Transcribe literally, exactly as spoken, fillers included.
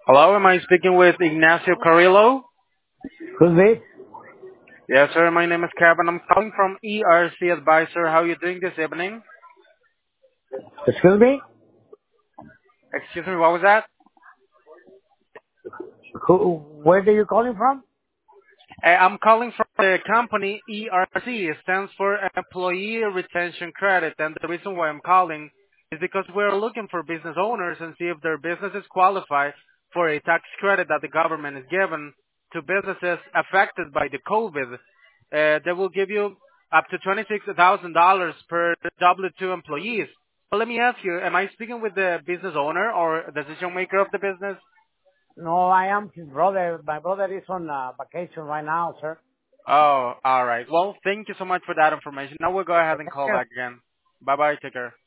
Hello, am I speaking with Ignacio Carrillo? Who's this? Yes, sir. My name is Kevin. I'm calling from E R C Advisor. How are you doing this evening? Excuse me? Excuse me, what was that? Who, where are you calling from? Uh, I'm calling from the company E R C. It stands for Employee Retention Credit. And the reason why I'm calling is because we're looking for business owners and see if their businesses qualify for a tax credit that the government is given to businesses affected by the COVID. Uh, they will give you up to twenty-six thousand dollars per W two employees. So let me ask you, am I speaking with the business owner or decision maker of the business? No, I am his brother. My brother is on uh, vacation right now, sir. Oh, all right. Well, thank you so much for that information. Now we'll go ahead and call back again. Bye bye. Take care.